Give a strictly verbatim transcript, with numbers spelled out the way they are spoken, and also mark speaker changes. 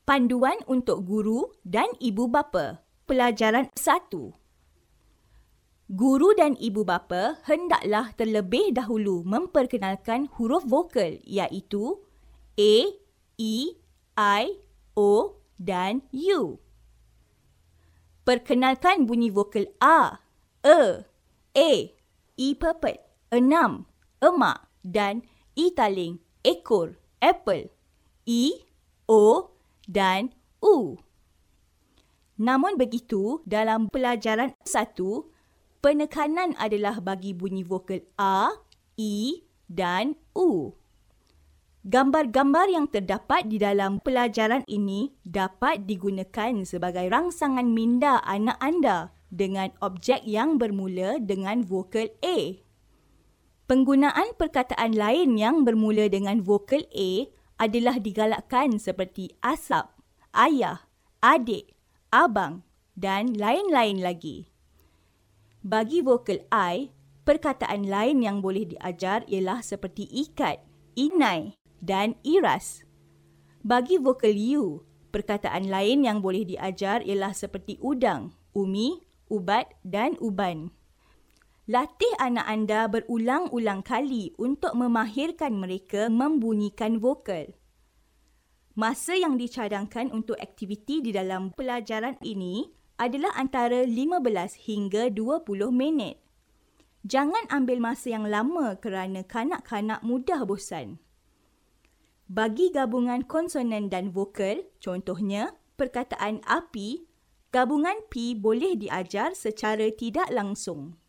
Speaker 1: Panduan untuk guru dan ibu bapa. Pelajaran satu. Guru dan ibu bapa hendaklah terlebih dahulu memperkenalkan huruf vokal iaitu A, E, I, O dan U. Perkenalkan bunyi vokal A, E, A, I pepet, enam, emak dan I taling, ekor, apple, I, O dan U. Namun begitu, dalam pelajaran satu, penekanan adalah bagi bunyi vokal A, I dan U. Gambar-gambar yang terdapat di dalam pelajaran ini dapat digunakan sebagai rangsangan minda anak anda dengan objek yang bermula dengan vokal A. Penggunaan perkataan lain yang bermula dengan vokal A adalah digalakkan seperti asap, ayah, adik, abang dan lain-lain lagi. Bagi vokal I, perkataan lain yang boleh diajar ialah seperti ikat, inai dan iras. Bagi vokal U, perkataan lain yang boleh diajar ialah seperti udang, umi, ubat dan uban. Latih anak anda berulang-ulang kali untuk memahirkan mereka membunyikan vokal. Masa yang dicadangkan untuk aktiviti di dalam pelajaran ini adalah antara lima belas hingga dua puluh minit. Jangan ambil masa yang lama kerana kanak-kanak mudah bosan. Bagi gabungan konsonan dan vokal, contohnya perkataan api, gabungan P boleh diajar secara tidak langsung.